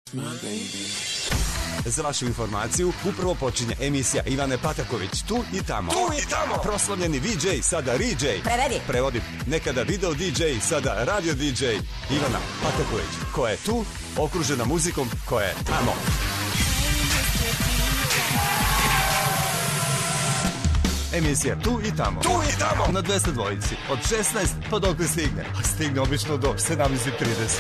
Za vašu informaciju, upravo počinje emisija Ivane Pataković. Tu i tamo. Proslavljeni VJ, sada RJ. Prevodi. Nekada video DJ, sada radio DJ. Ivana Pataković, koja je tu, okružena muzikom koja je tamo. Emisija Tu i tamo. Na 202 od 16 pa dok stigne. Stigne obično do 17:30.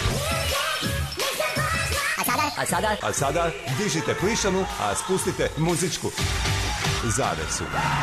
A sada dižite plišanu, a spustite muzičku zavesu.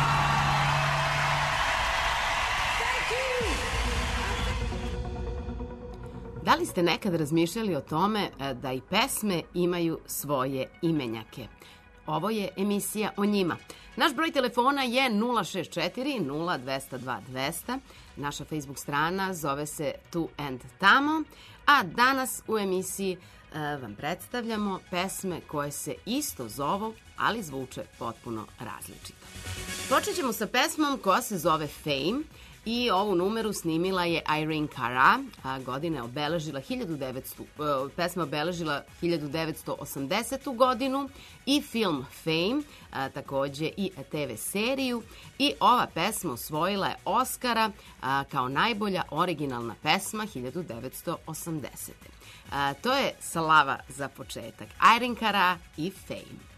Da li ste nekad razmišljali o tome da i pesme imaju svoje imenjake? Ovo je emisija o njima. Naš broj telefona je 064 0202 200. Naša Facebook strana zove se Tu and Tamo. A danas u emisiji vam predstavljamo pesme koje se isto zovu, ali zvuče potpuno različito. Počet ćemo sa pesmom koja se zove Fame i ovu numeru snimila je Irene Cara, a godine obeležila pesma obeležila 1980. godinu i film Fame, takođe i TV seriju, i ova pesma osvojila je Oscara kao najbolja originalna pesma 1980. To je slava za početak. Irene Cara i Fame.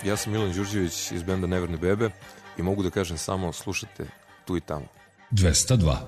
Ja sam Milan Đurđević iz benda Neverne bebe i mogu da kažem samo slušate tu i tamo. 202.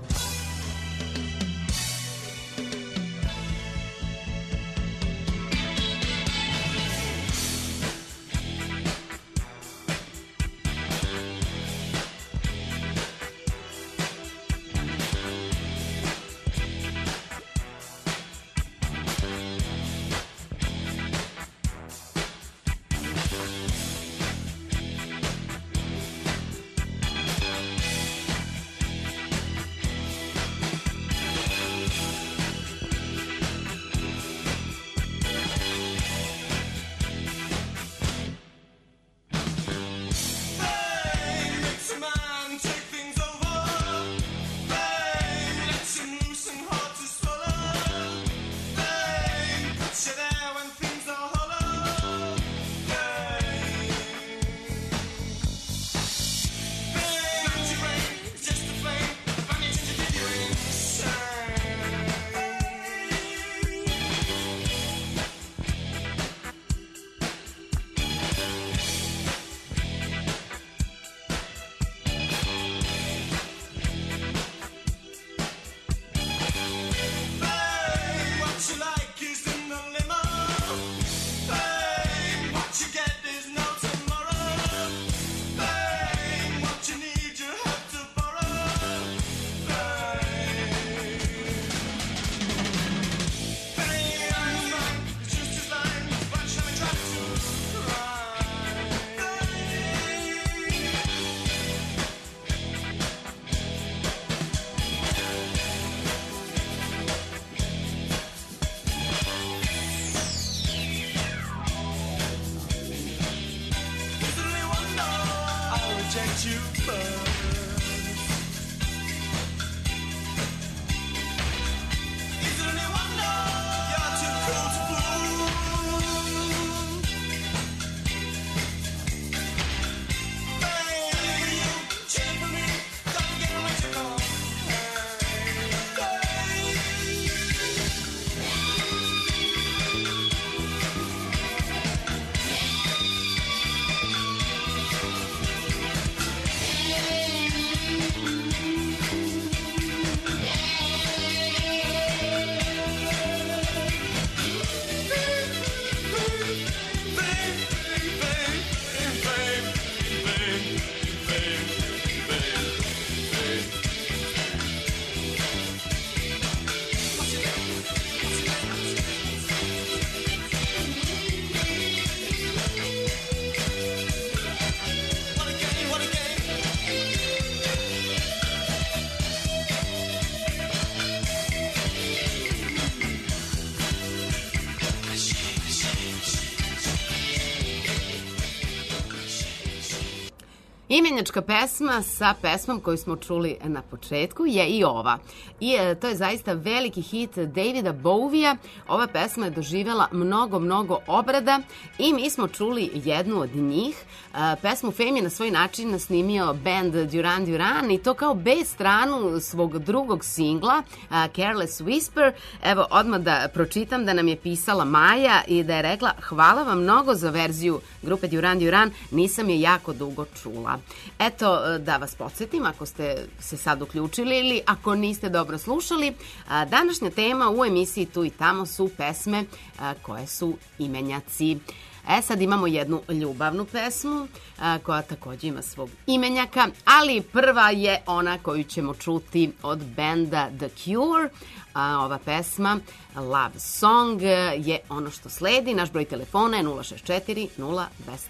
Imenjačka pesma sa pesmom koju smo čuli na početku je i ova. I to je zaista veliki hit Davida Bowie-a. Ova pesma je doživjela mnogo obrada i mi smo čuli jednu od njih. Pesmu Fame je na svoj način snimio band Duran Duran i to kao B stranu svog drugog singla Careless Whisper. Evo, odmah da pročitam da nam je pisala Maja i da je rekla: hvala vam mnogo za verziju grupe Duran Duran, nisam je jako dugo čula. Eto, da vas podsjetim, ako ste se sad uključili ili ako niste dobro slušali, današnja tema u emisiji Tu i tamo su pesme koje su imenjaci. Sad imamo jednu ljubavnu pesmu koja također ima svog imenjaka, ali prva je ona koju ćemo čuti od benda The Cure. Ova pesma Love Song je ono što sledi. Naš broj telefona je 064 0202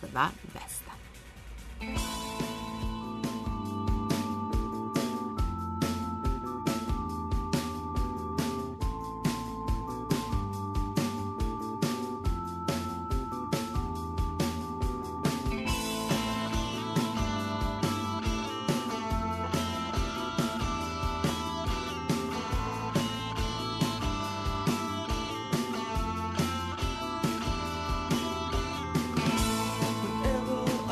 200. Whenever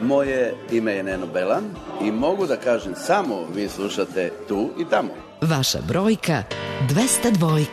Moje ime je Neno Belan i mogu da kažem samo vi slušate Tu i Tamo. Vaša brojka 202.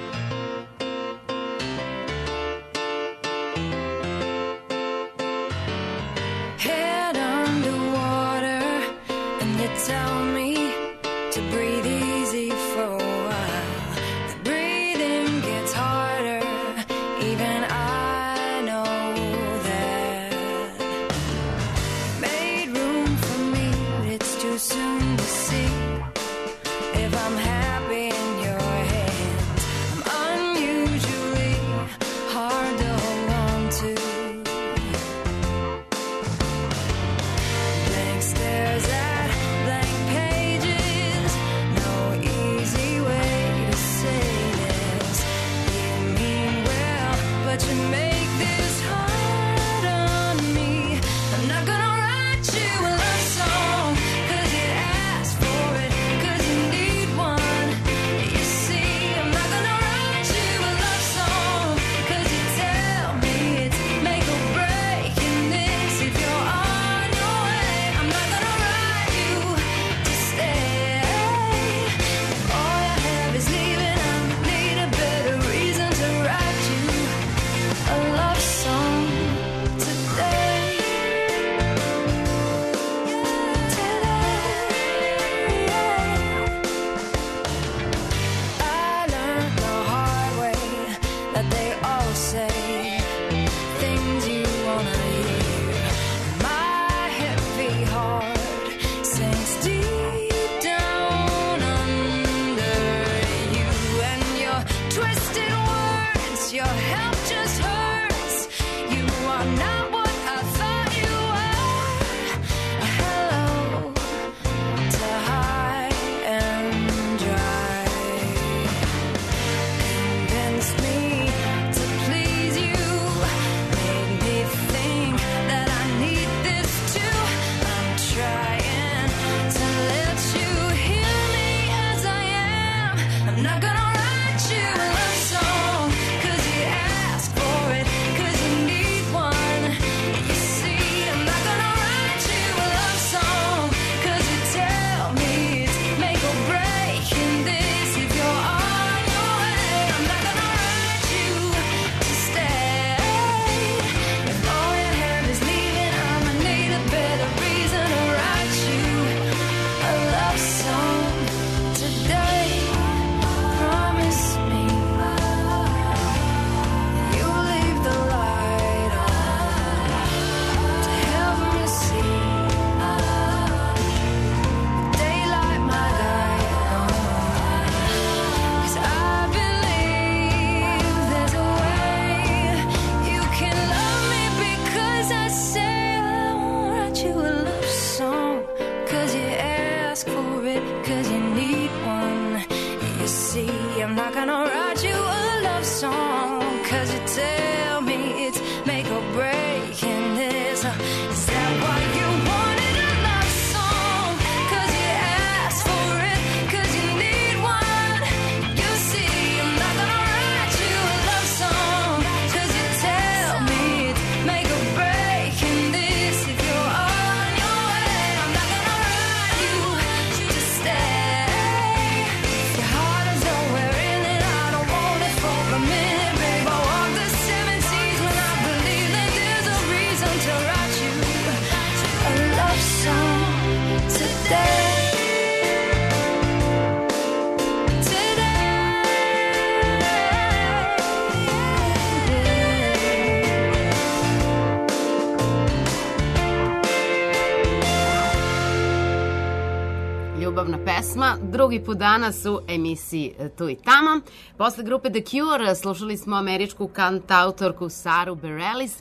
Pesma, drugi put danas u emisiji Tu i Tamo. Posle grupe The Cure slušali smo američku kantautorku Saru Bareilles.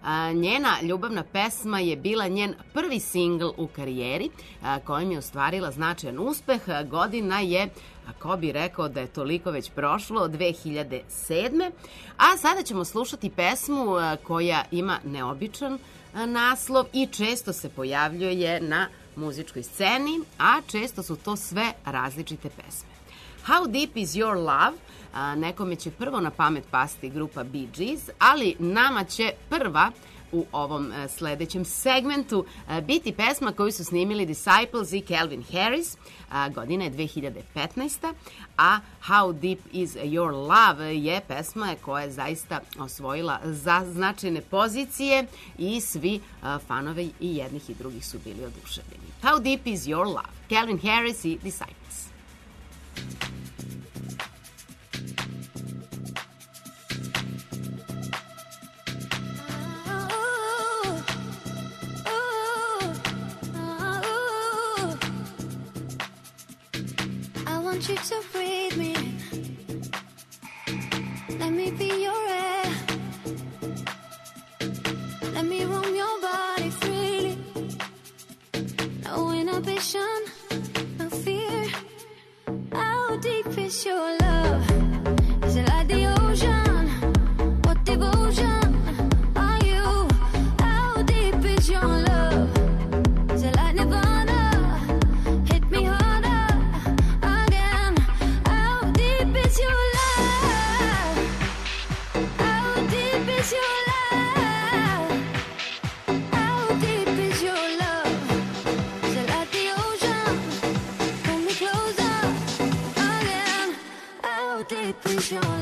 Njena ljubavna pesma je bila njen prvi singl u karijeri, kojim je ostvarila značajan uspeh. Godina je, ko bi rekao da je toliko već prošlo, 2007. A sada ćemo slušati pesmu koja ima neobičan naslov i često se pojavljuje na muzičkoj sceni, a često su to sve različite pesme. How Deep Is Your Love? Nekome će prvo na pamet pasti grupa Bee Gees, ali nama će prva u ovom sledećem segmentu biti pesma koju su snimili Disciples i Calvin Harris, godina je 2015. A How Deep Is Your Love je pesma koja je zaista osvojila značajne pozicije i svi fanovi i jednih i drugih su bili oduševljeni. How Deep Is Your Love, Calvin Harris i Disciples. You to breathe me, let me be your air, let me roam your body freely, no inhibition, no fear. How deep is your love? Is it like the ocean? What devotion are you? How deep is your love? Is it like Nirvana? Hit me harder. Your love.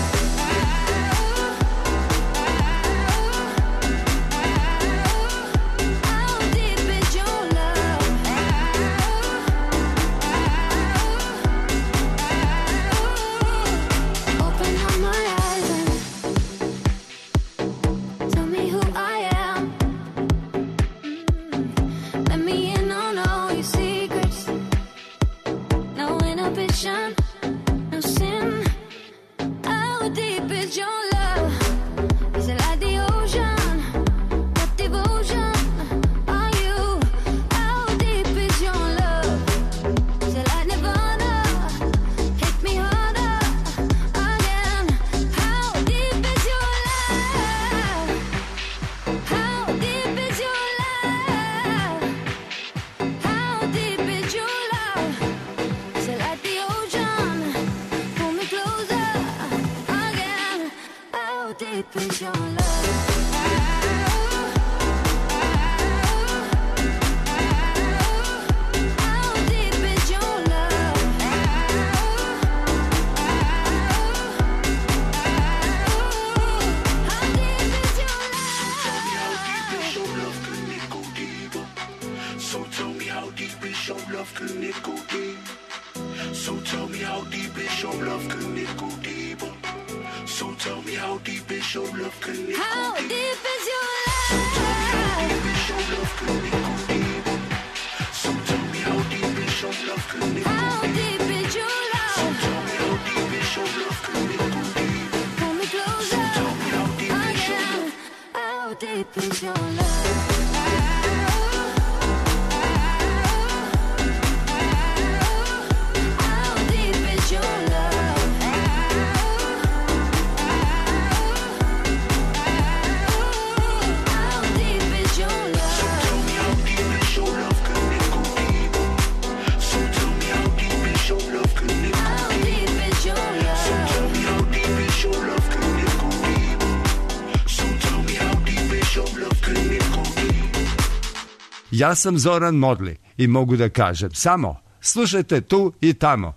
Ja sam Zoran Modli i mogu da kažem samo slušajte tu i tamo.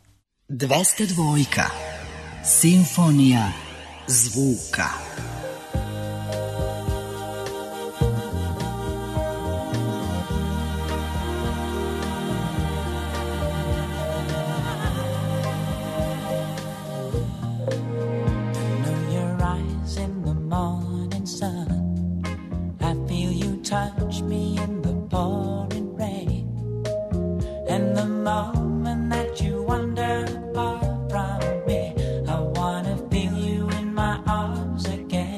202. Simfonija zvuka. Touch me in the pouring rain, and the moment that you wander far from me, I wanna feel you in my arms again.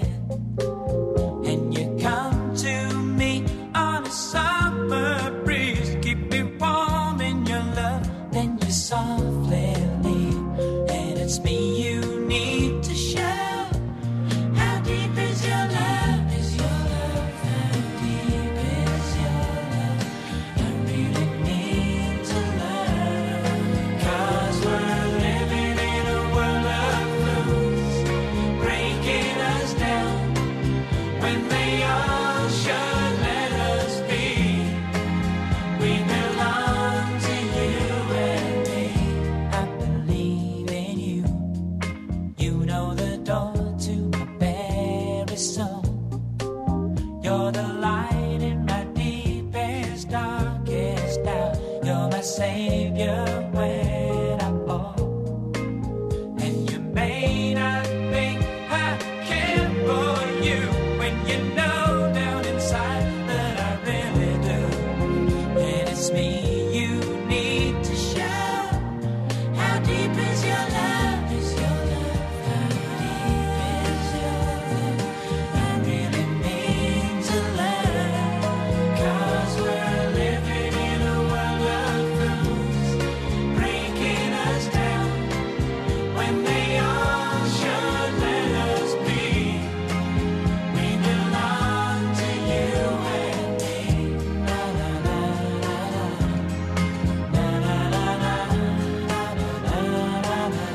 soon. You're the light in my deepest, darkest doubt. You're my savior when I fall. And you may not think I care for you when you know down inside that I really do. And it's me you need to show. How deep is your love? Is your love? How deep is your love? I really mean to love. 'Cause we're living in a world of fools, breaking us down when they all should let us be. We belong to you and me. Na na na na na na na na na na.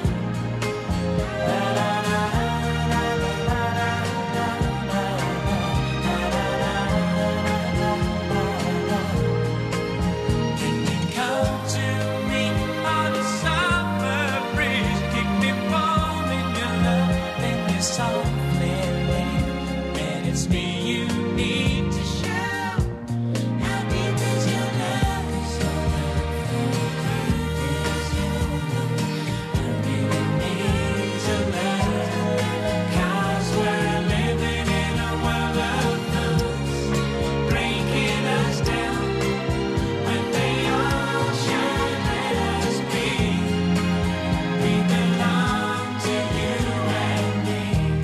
Can you come to me on a summer breeze? Keep me warm in your love and your softly rain. And it's me you need to show. How deep is your love? Is your love? How deep is your love? I really need to love. 'Cause we're living in a world of fools, breaking us down when they all should let us be. We belong to you and me.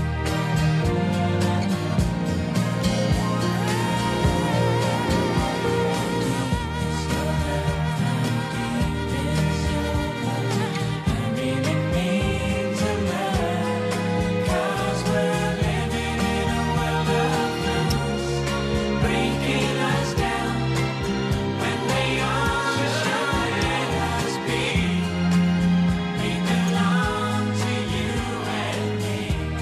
I really mean to love. 'Cause we're living in a world of fools, breaking us down when they all should let us be. We belong to you and me.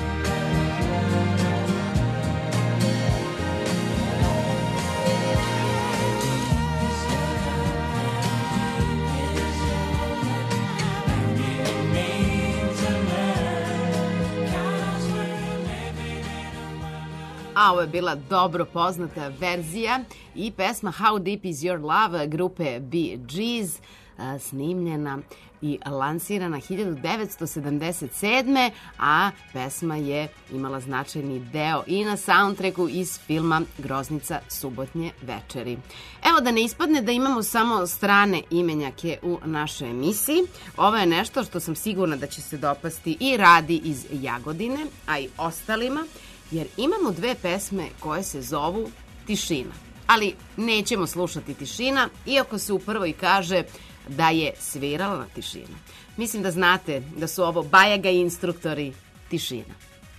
I really mean to love. 'Cause we're living in a world. A ovo je bila dobro poznata verzija i pesma How Deep Is Your Love grupe Bee Gees, snimljena i lansirana 1977. A pesma je imala značajni deo i na soundtracku iz filma Groznica subotnje večeri. Evo, da ne ispadne da imamo samo strane imenjake u našoj emisiji, ovo je nešto što sam sigurna da će se dopasti i Radi iz Jagodine, a i ostalima, jer imamo dve pesme koje se zovu Tišina. Ali nećemo slušati Tišina, iako se u prvoj kaže da je svirala Tišina. Mislim da znate da su ovo Bajaga i instruktori Tišina.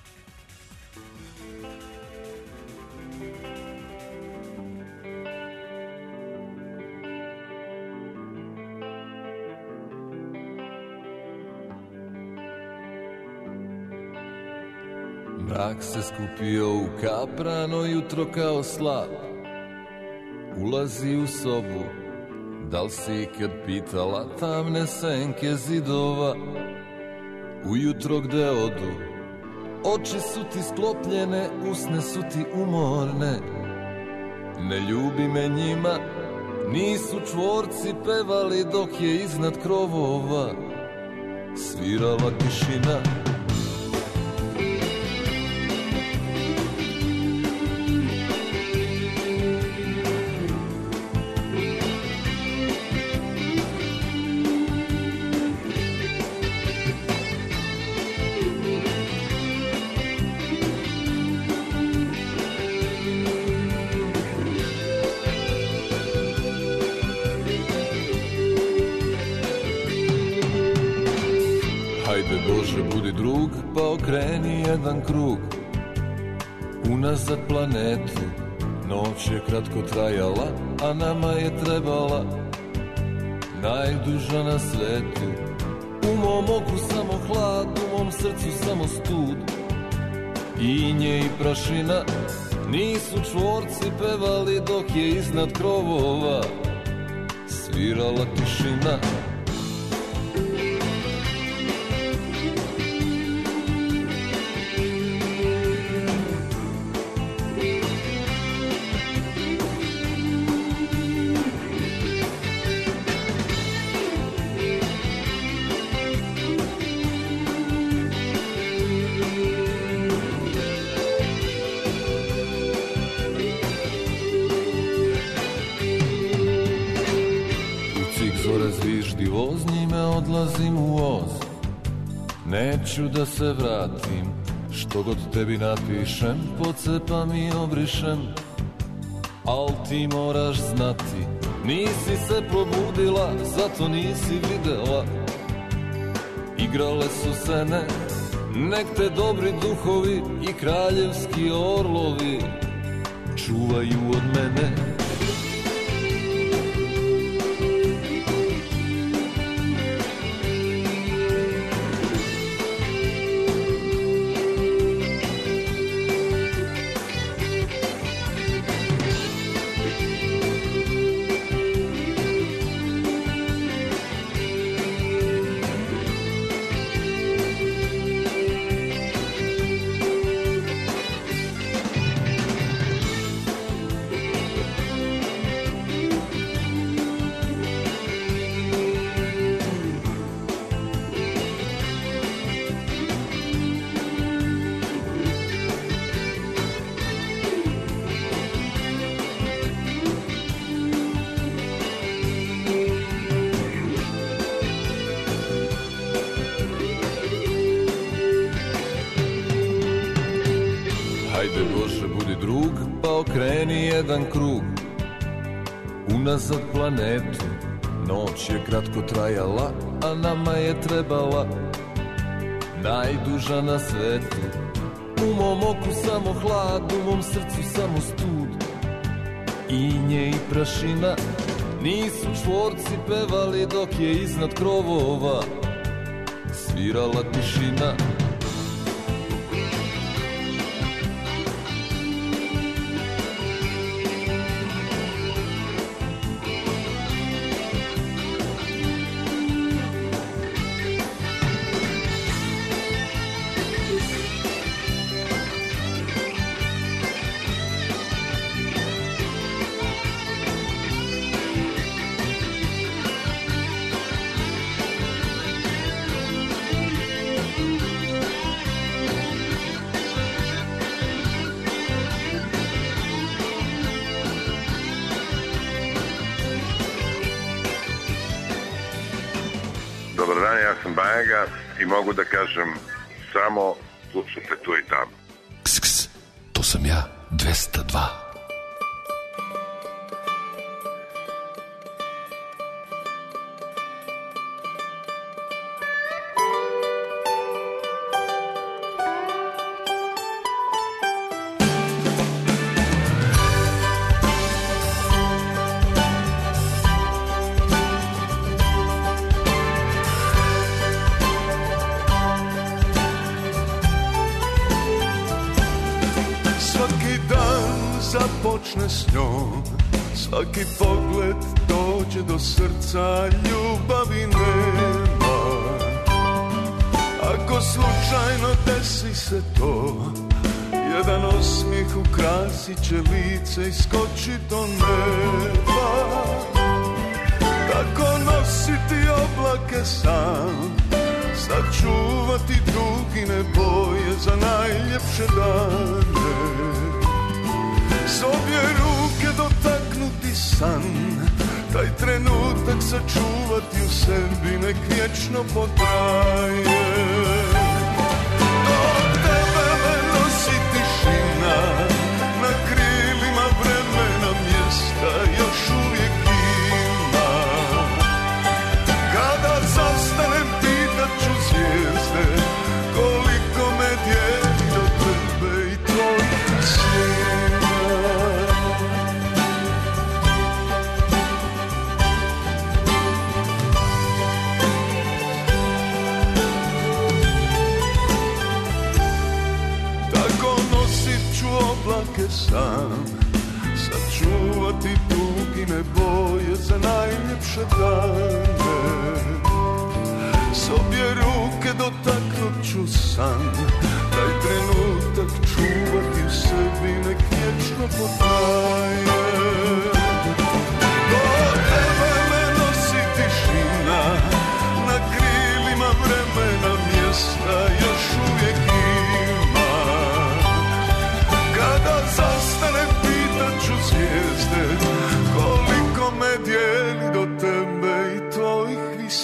Mrak se skupio u kaprano jutro kao slap. Ulazi u sobu, da li si ikad pitala tamne senke zidova? Ujutro gde odu, oči su ti sklopljene, usne su ti umorne. Ne ljubi me njima, nisu čvorci pevali dok je iznad krovova svirala tišina. Hajde Bože budi drug, pa okreni jedan krug unazad planetu. Noć je kratko trajala, a nama je trebala najduža na svetu. U mom oku samo hlad, u mom srcu samo stud. Inje i prašina, nisu čvorci pevali dok je iznad krovova svirala tišina. budi vozni me, odlazim u voz. Neću da se vratim, što god tebi napišem, pocepam i obrišem. Al ti moraš znati, nisi se probudila, zato nisi videla. Igrale su sene, nek te dobri duhovi i kraljevski orlovi čuvaju od mene. Jedan krug unazad planetu, noć je kratko trajala, a nama je trebala najduža na svetu. U mom oku samo hlad, u mom srcu samo stud, inje i prašina. Nisu čvorci pevali dok je iznad krovova svirala tišina. I mogu da kažem samo slušajte tu i tamo. Ks, to sam ja, 202. Počne s njom, svaki pogled dođe do srca, ljubavi nema. Ako slučajno desi se to, jedan osmijeh ukrasit će lice i skoči do neba. Tako nositi oblake sam, sačuvati dugine boje za najljepše dane. S obje ruke dotaknuti san, taj trenutak sačuvati u sebi, nek vječno potraje. Do tebe me nosi tišina, na krilima vremena mjesta još uvijek ima. Kada zastanem pitat ću zvijezde, koliko me dijeli do tebe i tvojih sjena. Oblake sam, sačuvati dugine boje za najljepše dane. S obje ruke dotaknut ću san, taj trenutak čuvati u sebi, nek vječno potraje. Do tebe me nosi tišina, na krilima vremena mjesta još uvijek ima. Kada zastanem pitat ću zvijezde, koliko me dijeli do tebe i tvojih visina.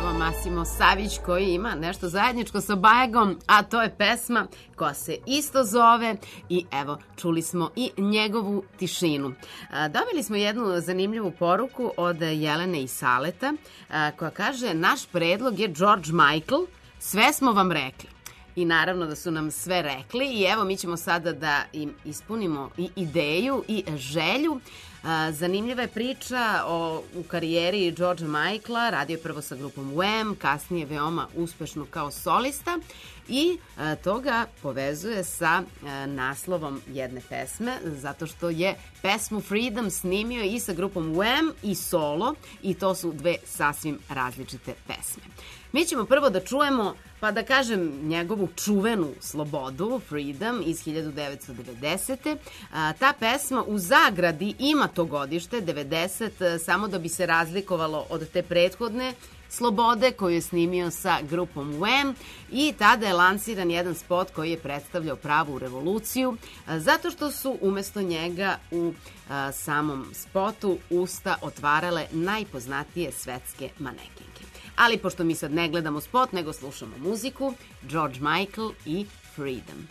peva Massimo Savić, koji ima nešto zajedničko sa Bajagom, a to je pesma koja se isto zove i evo, čuli smo i njegovu tišinu. Dobili smo jednu zanimljivu poruku od Jelene i Saleta, koja kaže: naš predlog je George Michael, sve smo vam rekli. I naravno da su nam sve rekli i evo mi ćemo sada da im ispunimo i ideju i želju. Zanimljiva je priča u karijeri Georgea Michaela. Radio je prvo sa grupom Wham, kasnije veoma uspešno kao solista i to ga povezuje sa naslovom jedne pesme, zato što je pesmu Freedom snimio i sa grupom Wham i solo i to su dve sasvim različite pesme. Mi ćemo prvo da čujemo, pa da kažem, njegovu čuvenu Slobodu, Freedom, iz 1990. Ta pesma u zagradi ima to godište, 90, samo da bi se razlikovalo od te prethodne Slobode koju je snimio sa grupom Wham i tada je lansiran jedan spot koji je predstavljao pravu revoluciju, zato što su umesto njega u samom spotu usta otvarale najpoznatije svetske manekinke. Ali pošto mi sad ne gledamo spot, nego slušamo muziku, George Michael i Freedom.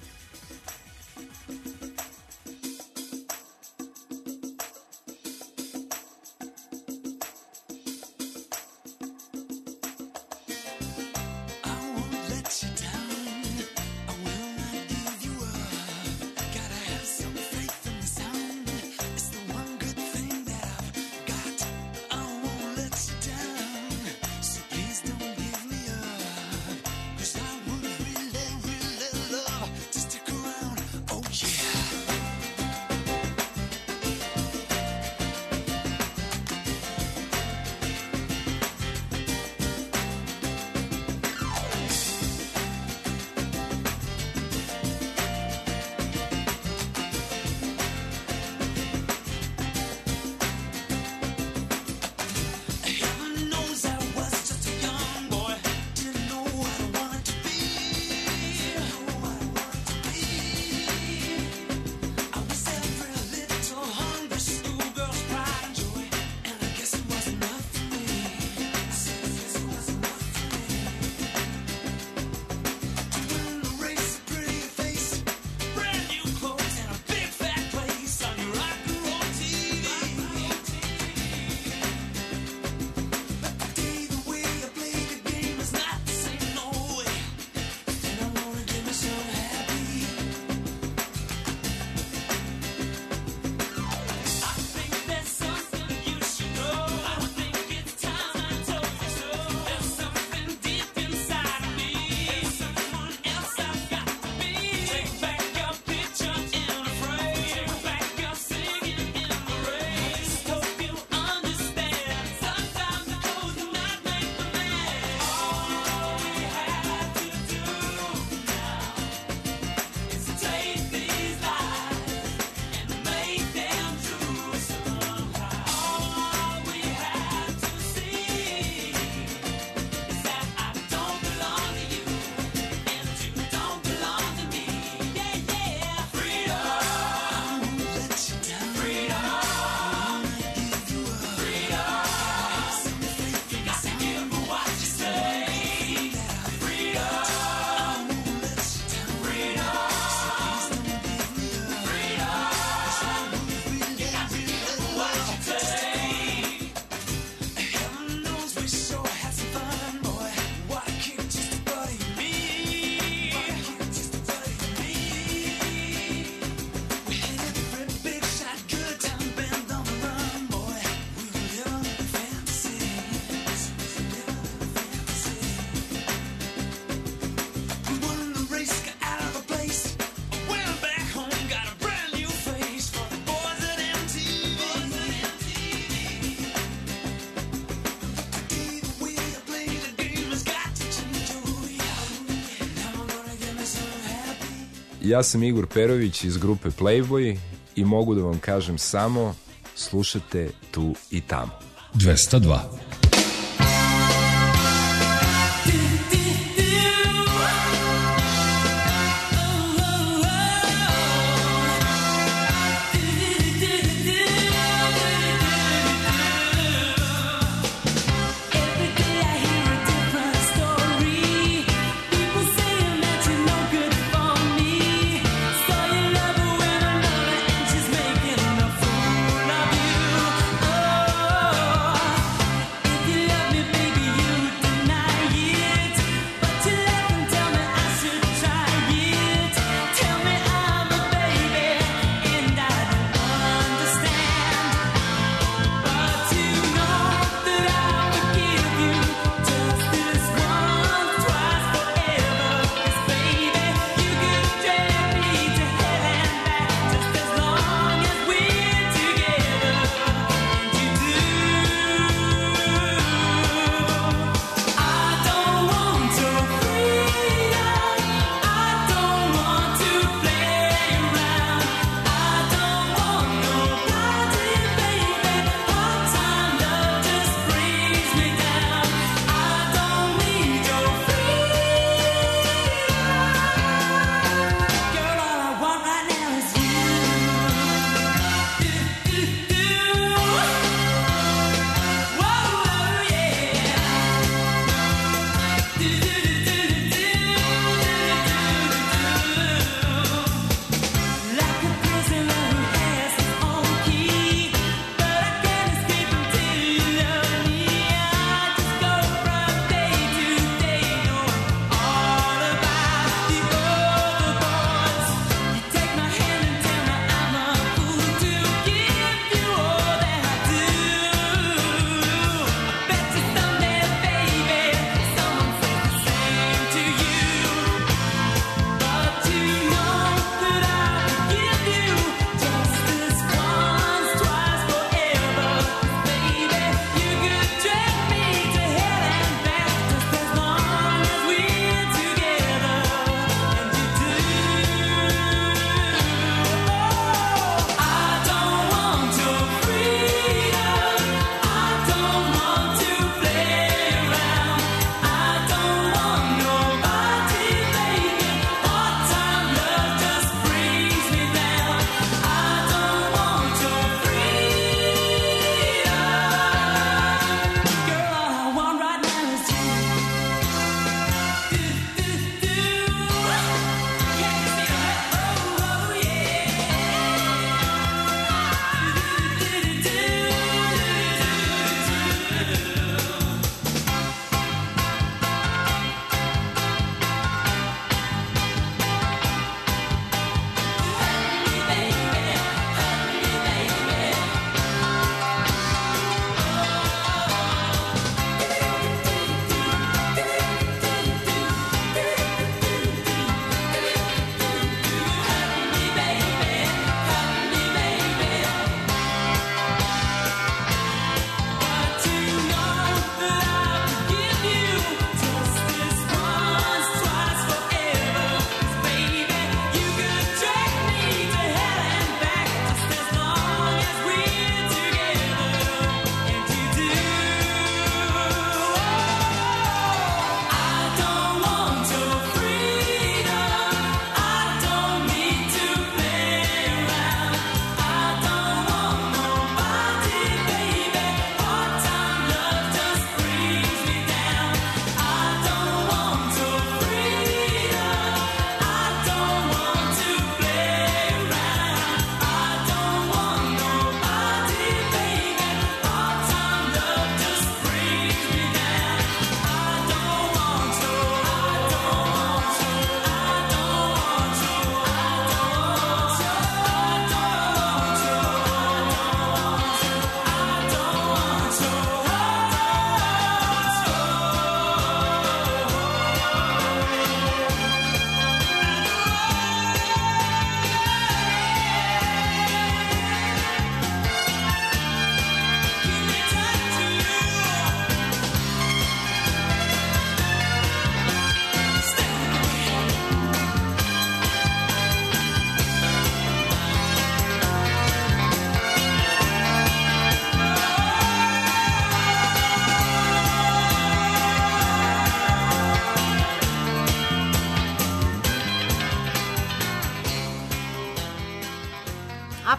Ja sam Igor Perović iz grupe Playboy i mogu da vam kažem samo slušate tu i tamo. 202. Every day I hear a different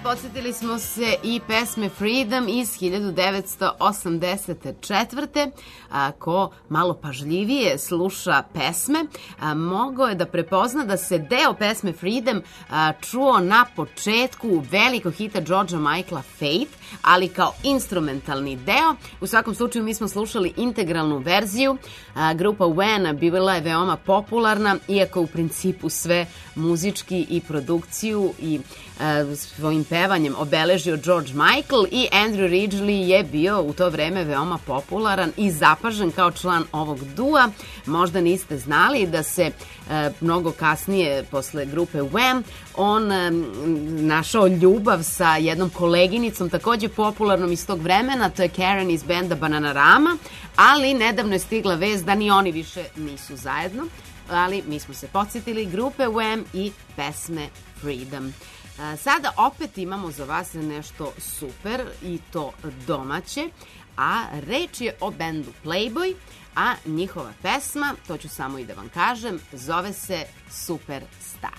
podsjetili smo se i pesme Freedom iz 1984. Ko malo pažljivije sluša pesme, mogao je da prepozna da se deo pesme Freedom čuo na početku velikog hita Georgea Michaela Faith, ali kao instrumentalni deo. U svakom slučaju mi smo slušali integralnu verziju. Grupa Wham bila je veoma popularna, iako u principu sve muzički i produkciju i svojim pevanjem obeležio George Michael, i Andrew Ridgeley je bio u to vreme veoma popularan i zapažen kao član ovog dua. Možda niste znali da se mnogo kasnije, posle grupe Wham, on našao ljubav sa jednom koleginicom, takođe popularnom iz tog vremena, to je Karen iz benda Bananarama, ali nedavno je stigla vest da ni oni više nisu zajedno, ali mi smo se podsjetili grupe Wham i pesme Freedom. Sada opet imamo za vas nešto super, i to domaće, a reč je o bendu Playboy, a njihova pesma, to ću samo i da vam kažem, zove se Superstar.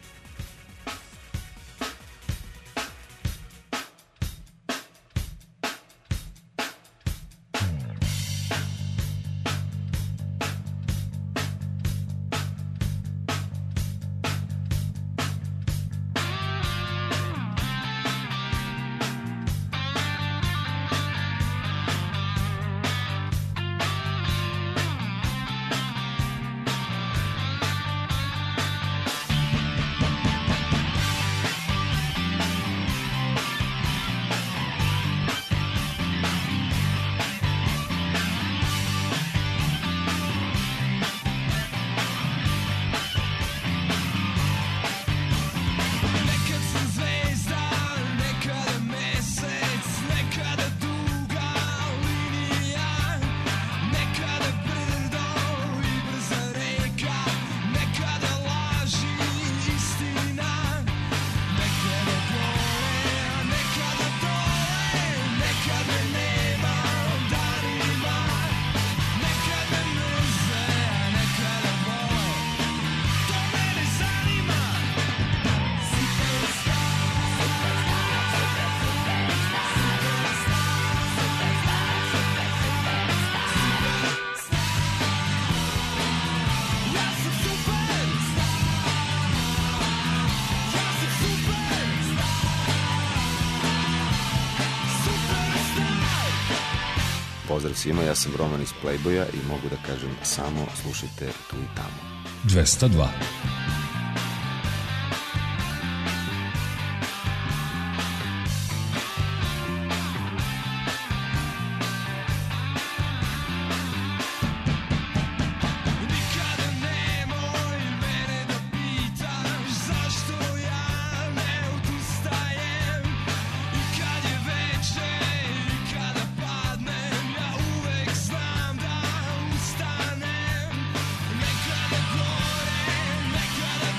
Pozdrav svima, ja sam Roman iz Playboya i mogu da kažem samo slušajte tu i tamo. 202. Nekada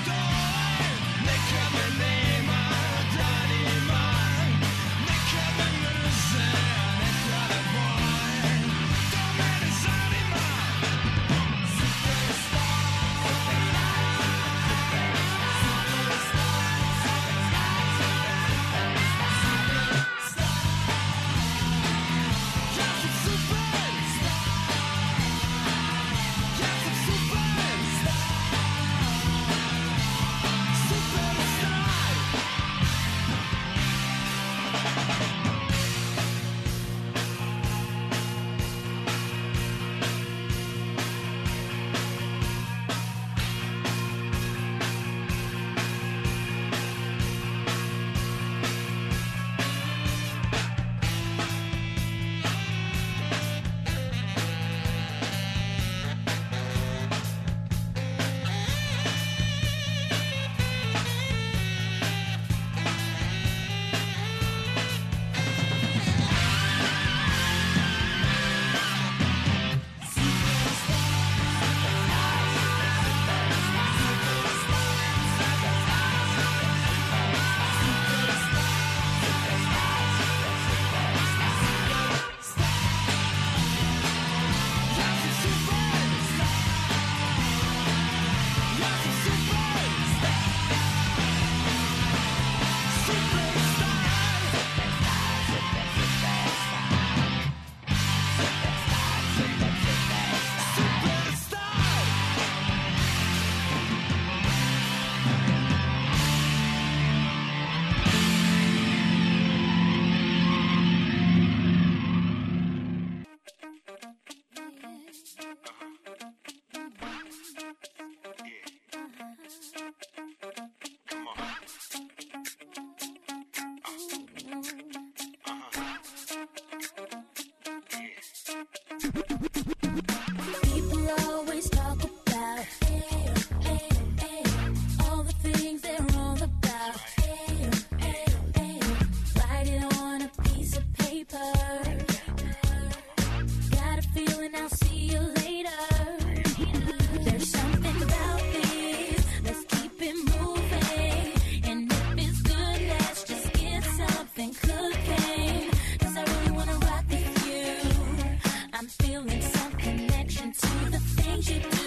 People always talk about all the things they're wrong about. Write it on a piece of paper. Got a feeling I'll see you later. There's something about this. Let's keep it moving. And if it's good, let's just get something cooking. 'Cause I really wanna rock with you. I'm feeling some connection to the things you do.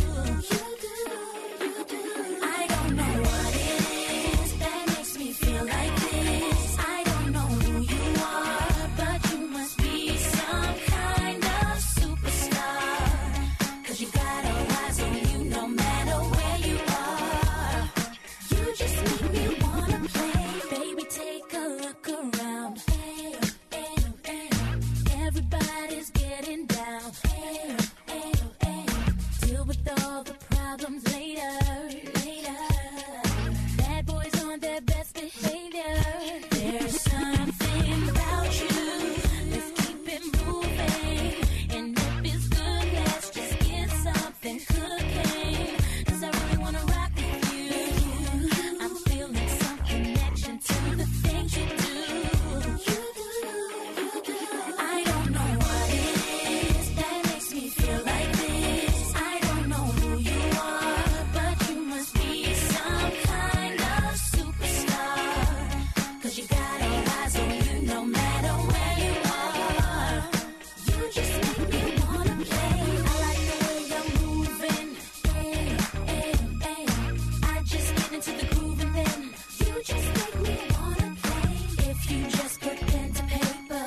I don't know what it is that makes me feel like this. I don't know who you are, but you must be some kind of superstar. 'Cause you got all eyes on you no matter where you are. You just make me wanna play. Baby, take a look around. Everybody's getting down. Deal with all the problems later. Bad boys on their best behavior. There's something about you. Let's keep it moving. And if it's good, let's just get something cooking. 'Cause I really wanna rock with you. I'm feeling some connection to the things you do. I don't know what it is that makes me feel like this. I don't know who you are, but you must be some kind of superstar. 'Cause you got all eyes on you no matter where you are. You just make me wanna play. I like the way you're moving. I just get into the groove and then you just make me wanna play. If you just put pen to paper,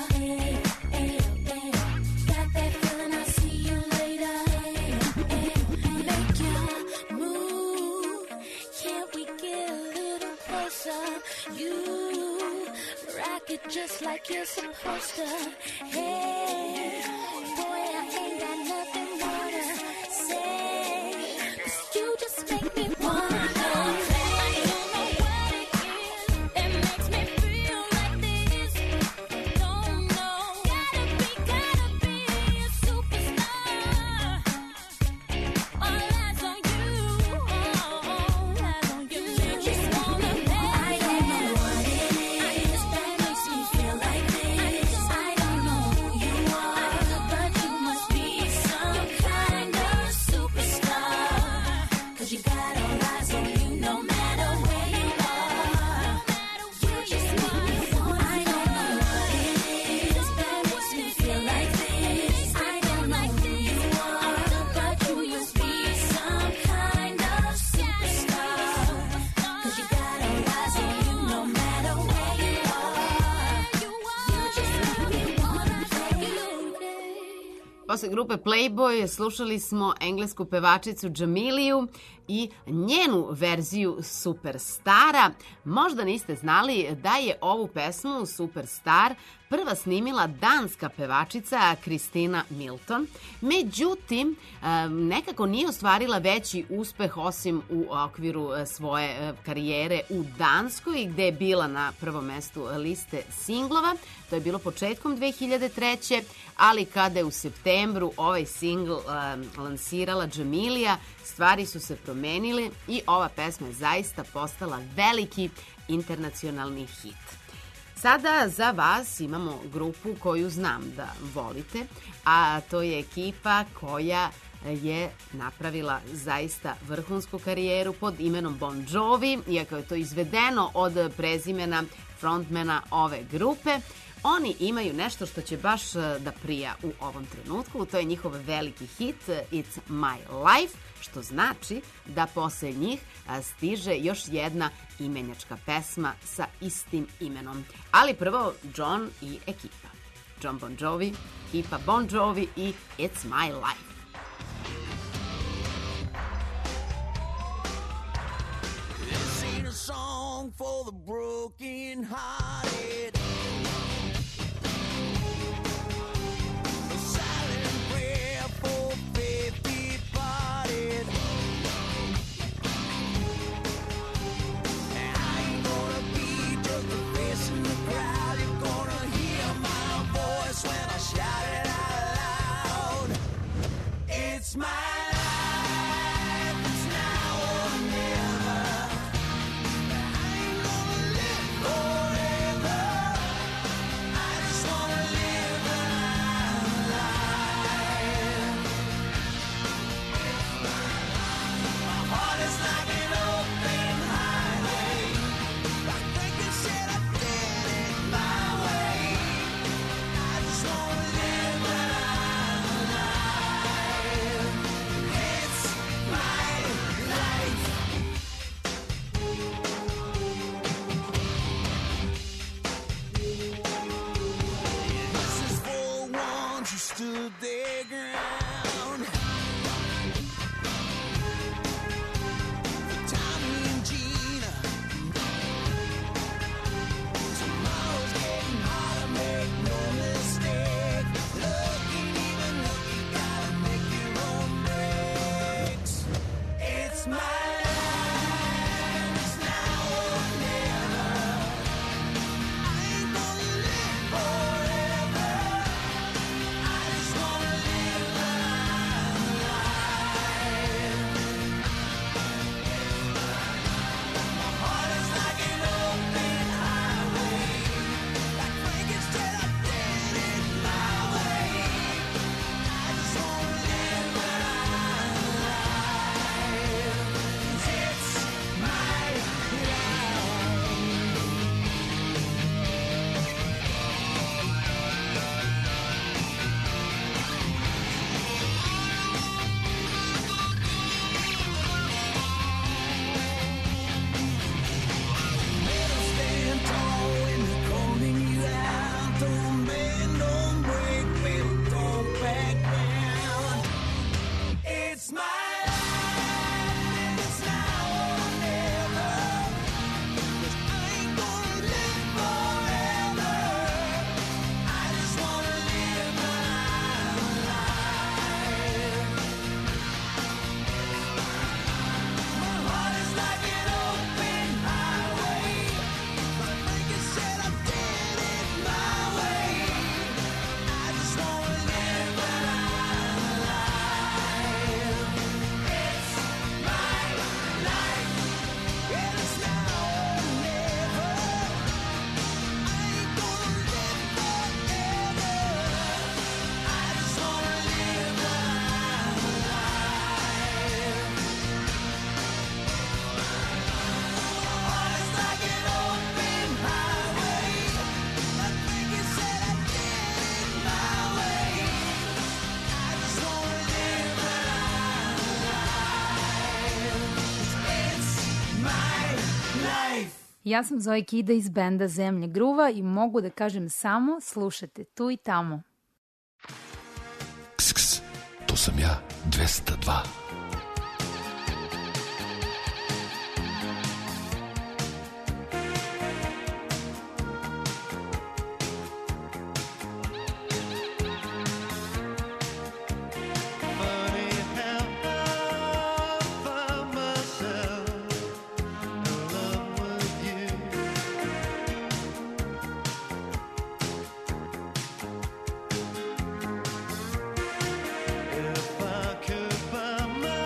got that feeling I'll see you later. Make your move. Can't we get a little closer? You rock it just like you're supposed to. Hey, boy, I ain't got nothing more to say. 'Cause you just make me wanna play. I don't know what it is that makes me feel like this. Don't know. Gotta be a superstar. All eyes on you. All eyes on you. You just wanna play. I don't know what it is that makes me feel like this. I don't know who you are, but you must be some kind of superstar. 'Cause you got all eyes on you no matter where you are. You just make me wanna. I don't know what it is that makes me feel like this. I don't know who you are, but you must be some kind of superstar. 'Cause you got all eyes on you no matter where you are. You just make me wanna play. Posle grupe Playboy slušali smo englesku pevačicu Džamiliju i njenu verziju Superstara. Možda niste znali da je ovu pesmu Superstar prva snimila danska pevačica Kristina Milton. Međutim, nekako nije ostvarila veći uspeh osim u okviru svoje karijere u Danskoj, gde je bila na prvom mestu liste singlova. To je bilo početkom 2003. Ali kada je u septembru ovaj singl lansirala Džamilija, stvari su se promenile i ova pesma je zaista postala veliki internacionalni hit. Sada za vas imamo grupu koju znam da volite, a to je ekipa koja je napravila zaista vrhunsku karijeru pod imenom Bon Jovi, iako je to izvedeno od prezimena frontmana ove grupe. Oni imaju nešto što će baš da prija u ovom trenutku, to je njihov veliki hit It's My Life, što znači da posle njih stiže još jedna imenjačka pesma sa istim imenom. Ali prvo John i ekipa. John Bon Jovi, ekipa Bon Jovi i It's My Life. This ain't a song for the broken hearted. A silent prayer for faith departed. And I ain't gonna be just a face in the crowd. You're gonna hear my voice when I shout it out loud. Ja sam Zoe Kida iz benda Zemlje gruva i mogu da kažem samo slušajte tu i tamo. Ks, ks, to sam ja, 202. If I could find my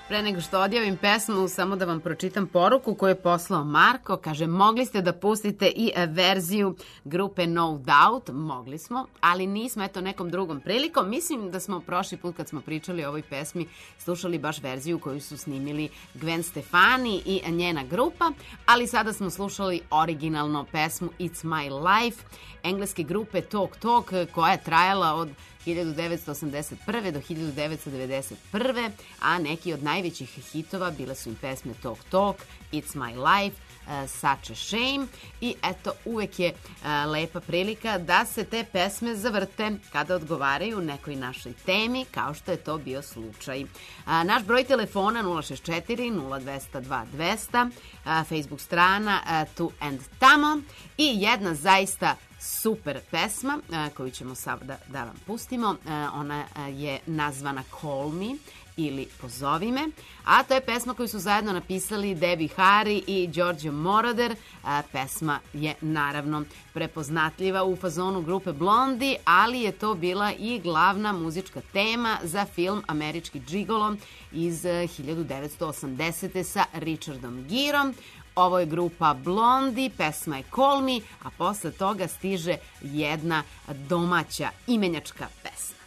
Pre nego što odjavim pesmu, samo da vam pročitam poruku koju je poslao Marko. Kaže, mogli ste da pustite i verziju grupe No Doubt. Mogli smo, ali nismo, eto, nekom drugom prilikom. Mislim da smo prošli put kad smo pričali o ovoj pesmi slušali baš verziju koju su snimili Gwen Stefani i njena grupa, ali sada smo slušali originalno pesmu It's My Life engleske grupe Talk Talk, koja je trajala od 1981. do 1991. A neki od najvećih hitova bile su im pesme Talk Talk, It's My Life, Such a Shame i eto, uvek je lepa prilika da se te pesme zavrte kada odgovaraju nekoj našoj temi, kao što je to bio slučaj. Naš broj telefona 064 0202 200, Facebook strana Tu and Tamo i jedna zaista super pesma koju ćemo sada da vam pustimo. Ona je nazvana Call Me ili Pozovi me, a to je pesma koju su zajedno napisali Debbie Harry i Giorgio Moroder. Pesma je naravno prepoznatljiva u fazonu grupe Blondie, ali je to bila i glavna muzička tema za film Američki džigolo iz 1980. sa Richardom Gerom. Ovo je grupa Blondie, pesma je Call Me, a posle toga stiže jedna domaća imenjačka pesma.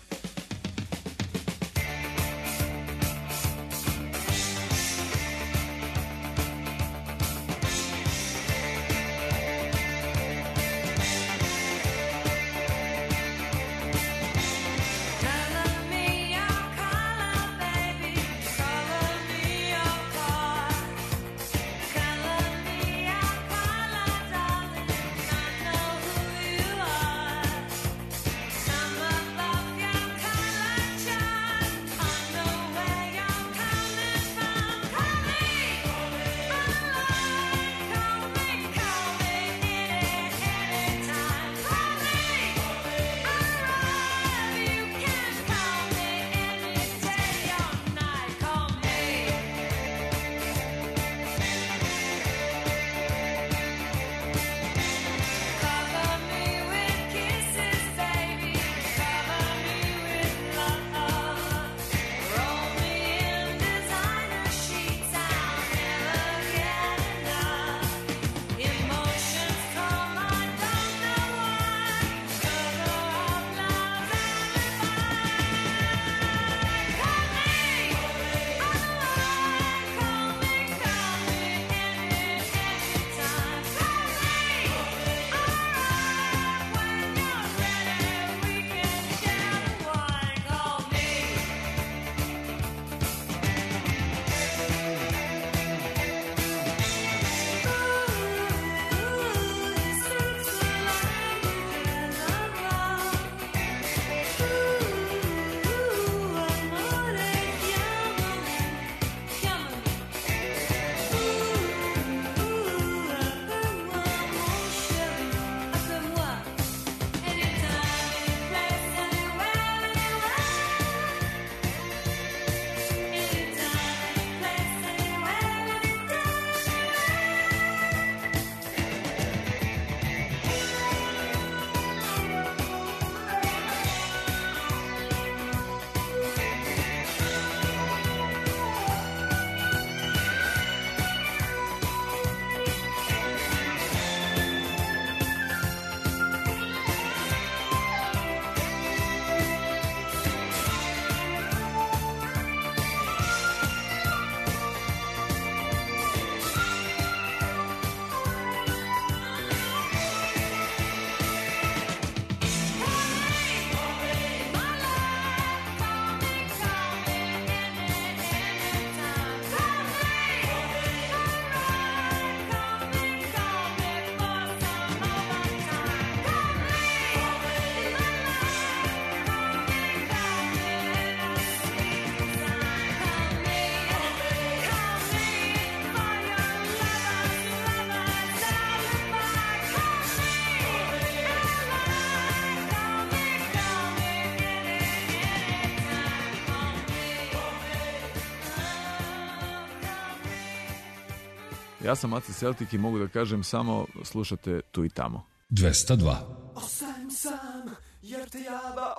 Ja sam Aca Celtic i mogu da kažem samo slušate Tu i Tamo. 202. Osam sam, jer te java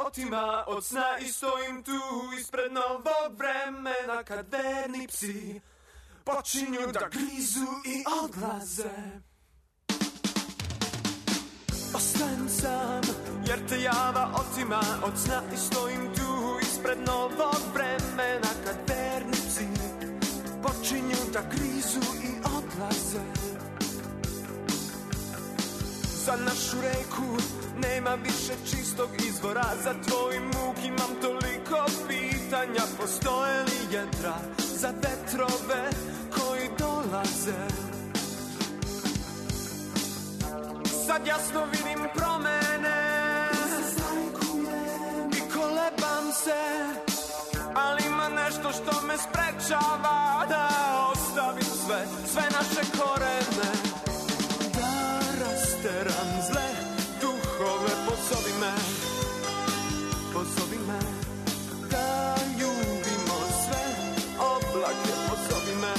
otima od sna i stojim tu ispred novog vremena kad verni psi počinju da grizu i odlaze. Ostajem sam jer te java otima od sna i stojim tu ispred novog vremena kad verni psi počinju da grizu i odlaze. Za našu reku nema više čistog izvora, za tvoj muk imam toliko pitanja. Postoje li jedra za vetrove koji dolaze? Sad jasno vidim promene i kolebam se, ali ima nešto što me sprečava da ostavim sve naše korene. Da rasteram zle duhove, pozovi me, da ljubimo sve oblake, pozovi me.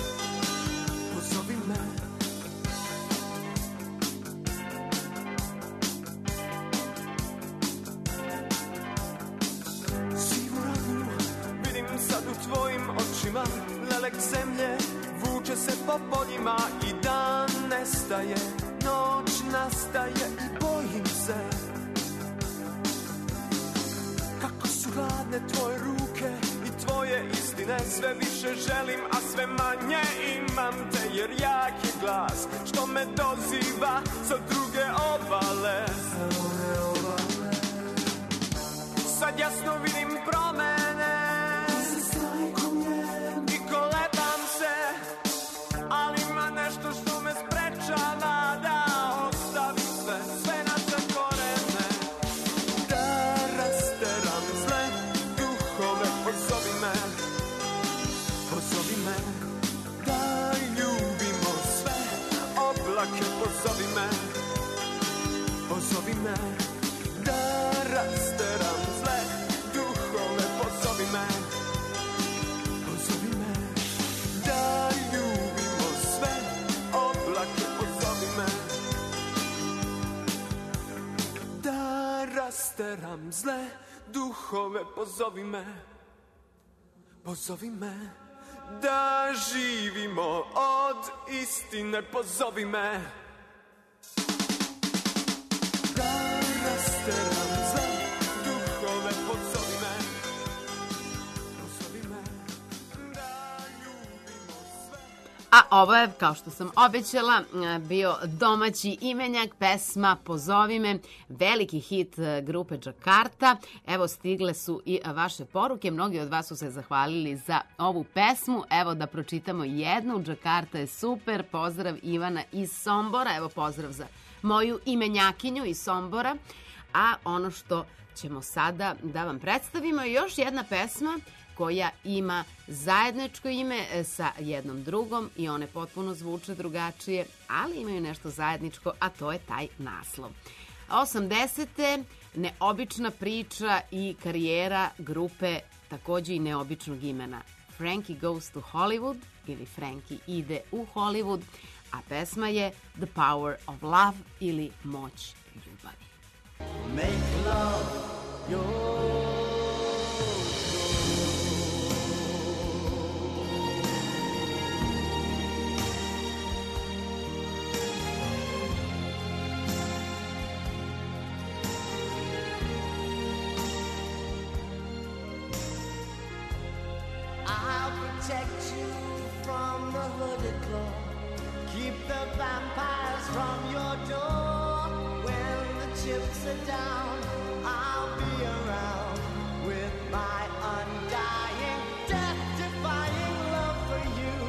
Sivu ranu vidim sad u tvojim očima, lelek zemlje vuče se po poljima i dan nestaje, noć nastaje i bojim se kako su hladne tvoje ruke i tvoje istine. Sve više želim, a sve manje imam te, jer jak je glas što me doziva sa druge obale. Sad jasno vidim promene i kolebam se, ali ima nešto što me sprečava da ostavim sve naše korene. Da rasteram zle duhove, pozovi me, da ljubimo sve oblake, pozovi me, da rasteram zle duhove, pozovi me, da ljubimo sve oblake, pozovi me, da rasteram zle duhove, pozovi me, da živimo od istine, pozovi me. Da rasteram zle duhove, pozovi me, da ljubimo sve. A ovo je, kao što sam obećala, bio domaći imenjak, pesma Pozovi me, veliki hit grupe Džakarta. Evo, stigle su i vaše poruke, mnogi od vas su se zahvalili za ovu pesmu. Evo da pročitamo jednu, Džakarta je super, pozdrav Ivana iz Sombora, evo pozdrav za moju imenjakinju iz Sombora. A ono što ćemo sada da vam predstavimo je još jedna pesma koja ima zajedničko ime sa jednom drugom i one potpuno zvuče drugačije, ali imaju nešto zajedničko, a to je taj naslov. 80. neobična priča i karijera grupe takođe i neobičnog imena. Frankie Goes to Hollywood ili Frankie ide u Hollywood, a pesma je The Power of Love ili Moć ljubavi. Make love your I'll protect you from the hooded claw. Keep the vampires from your door. When the chips are down, I'll be around with my undying, death-defying love for you.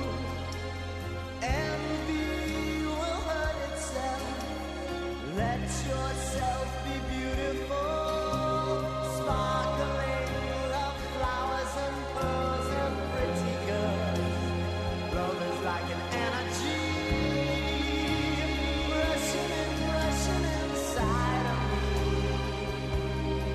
Envy will hurt itself. Let yourself be beautiful, sparkling of flowers and pearls and pretty girls. Love is like an energy rushing inside of me.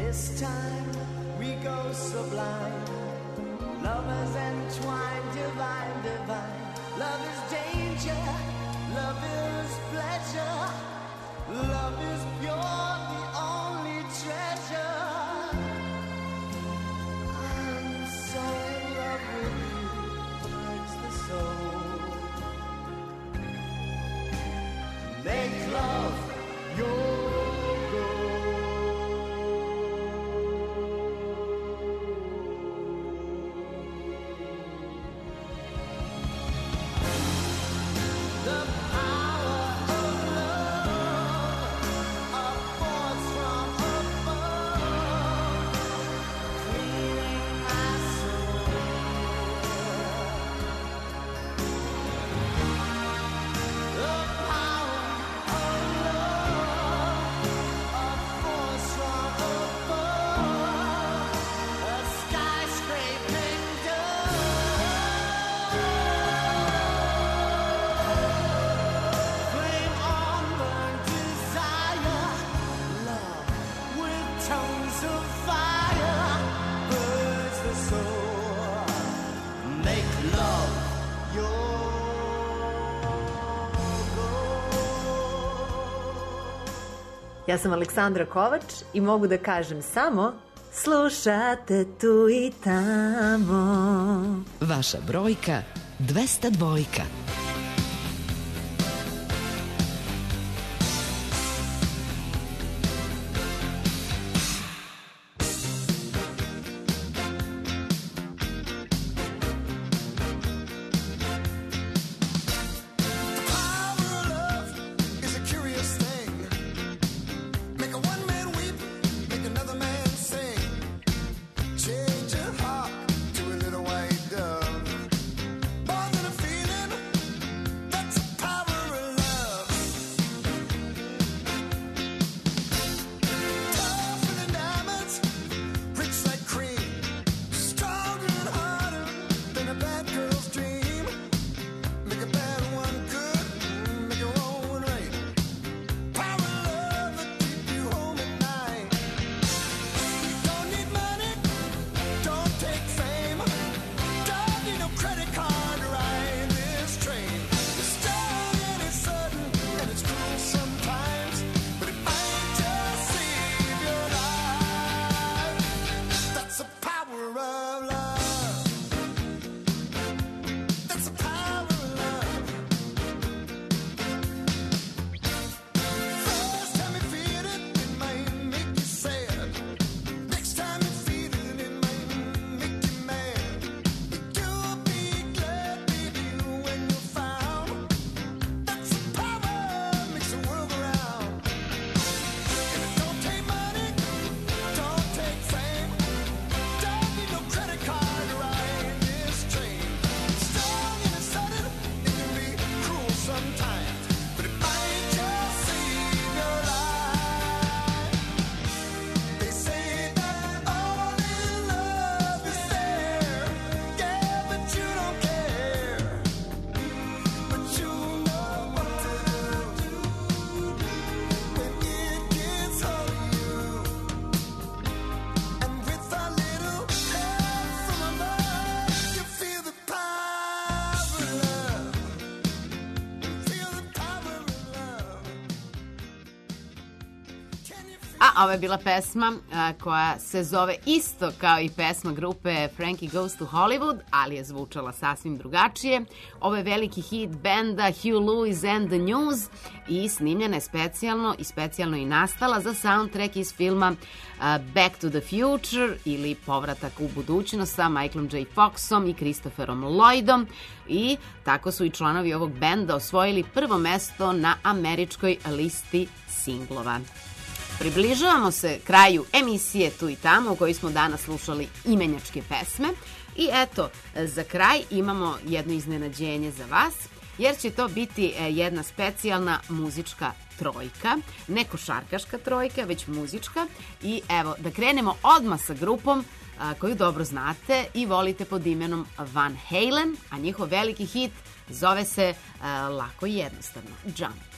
This time we go sublime. Lovers entwined, divine, divine. Love is danger, love is pleasure. Love is pure, the only treasure. I'm so in love with you, hurts the soul. Make love your Ja sam Aleksandra Kovač i mogu da kažem samo slušate tu i tamo. Vaša brojka 202. Ovo je bila pesma koja se zove isto kao i pesma grupe Frankie Goes to Hollywood, ali je zvučala sasvim drugačije. Ovo je veliki hit benda Hugh Lewis and the News i snimljena je specijalno i nastala za soundtrack iz filma Back to the Future ili Povratak u budućnost sa Michaelom J. Foxom i Christopherom Lloydom i tako su i članovi ovog benda osvojili prvo mesto na američkoj listi singlova. Približavamo se kraju emisije Tu i tamo u kojoj smo danas slušali imenjačke pesme i eto, za kraj imamo jedno iznenađenje za vas, jer će to biti jedna specijalna muzička trojka, ne košarkaška trojka, već muzička i evo, da krenemo odmah sa grupom koju dobro znate i volite pod imenom Van Halen, a njihov veliki hit zove se lako i jednostavno Jump.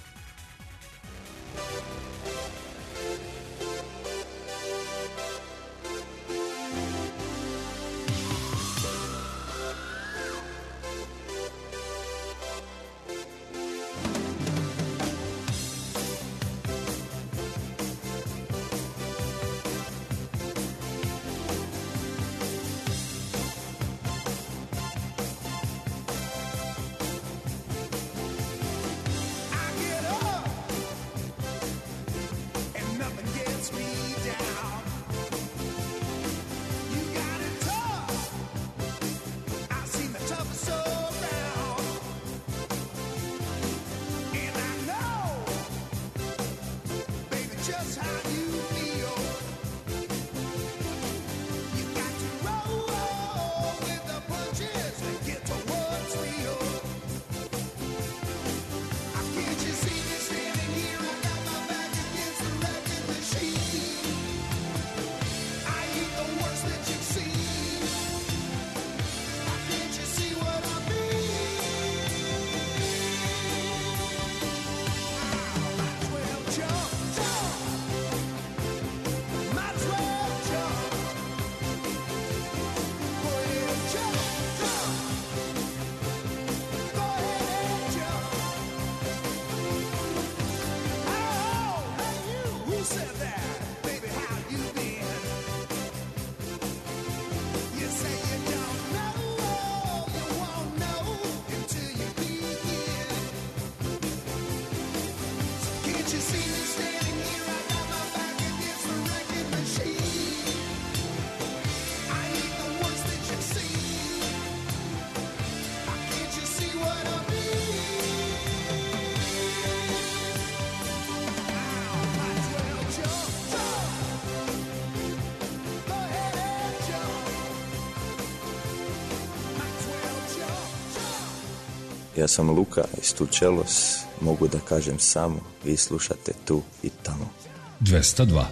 Ja sam Luka iz Tučelos, mogu da kažem samo, vi slušate tu i tamo. 202.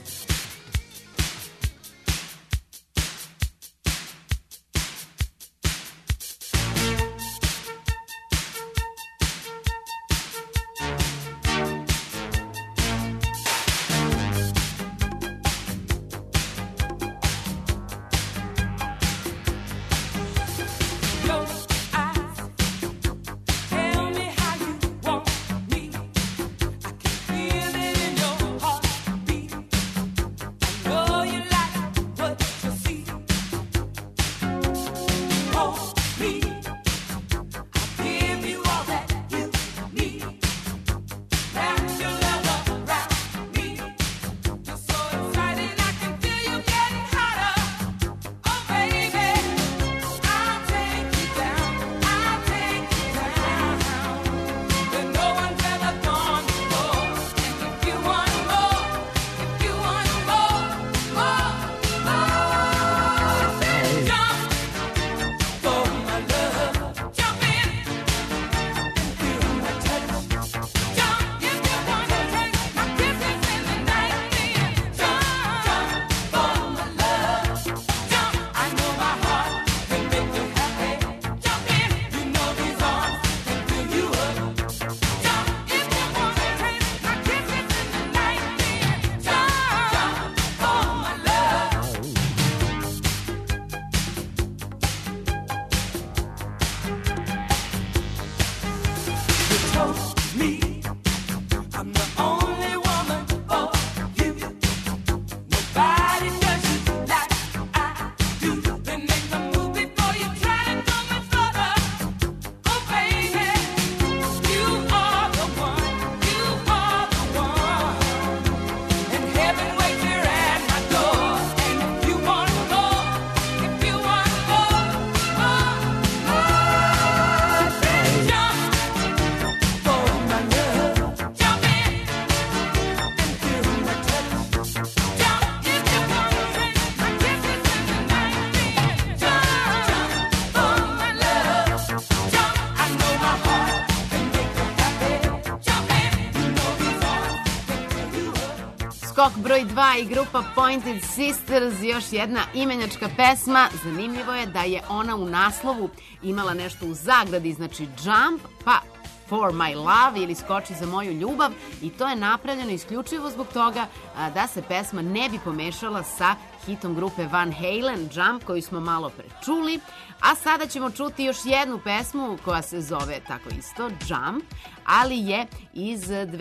Skok broj 2 i grupa Pointed Sisters, još jedna imenjačka pesma. Zanimljivo je da je ona u naslovu imala nešto u zagradi, znači Jump, pa For My Love ili Skoči za moju ljubav, i to je napravljeno isključivo zbog toga da se pesma ne bi pomešala sa hitom grupe Van Halen, Jump, koju smo malo pre čuli. A sada ćemo čuti još jednu pesmu koja se zove tako isto, Jump, ali je iz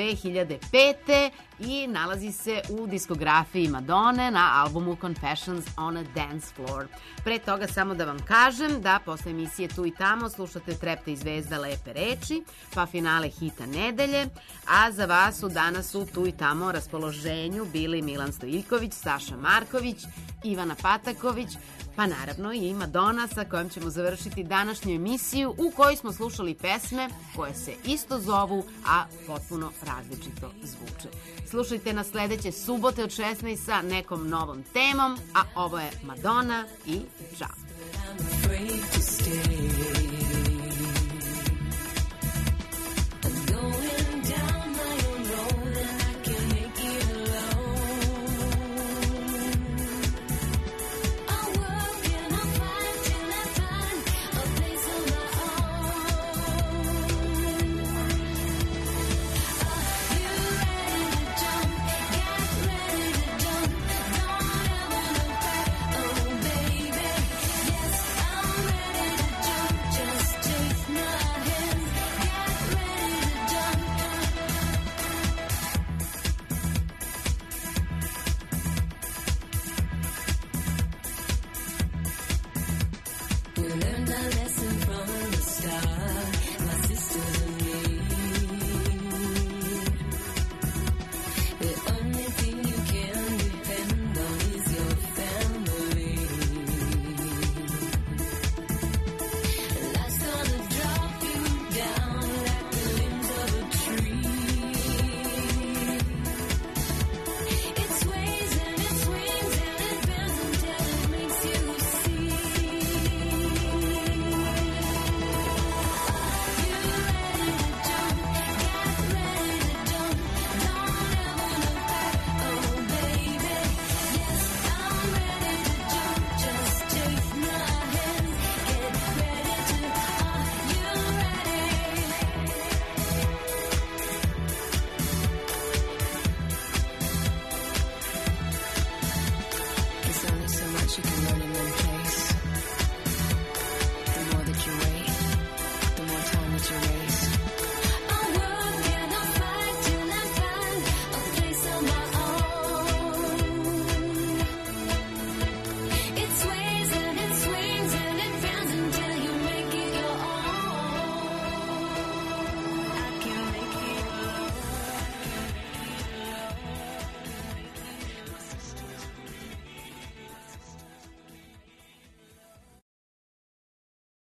2005. i nalazi se u diskografiji Madone na albumu Confessions on a Dance Floor. Pre toga samo da vam kažem da posle emisije Tu i tamo slušate Trepta i zvezda lepe reči, pa finale hita nedelje, a za vas su danas u Tu i tamo raspoloženju bili Milan Stojiljković, Saša Marković, Ivana Pataković, pa naravno i Madonna, sa kojom ćemo završiti današnju emisiju u kojoj smo slušali pesme koje se isto zovu, a potpuno različito zvuče. Slušajte nas sledeće subote od 16 sa nekom novom temom, a ovo je Madonna i Jump. Jump. she can learn it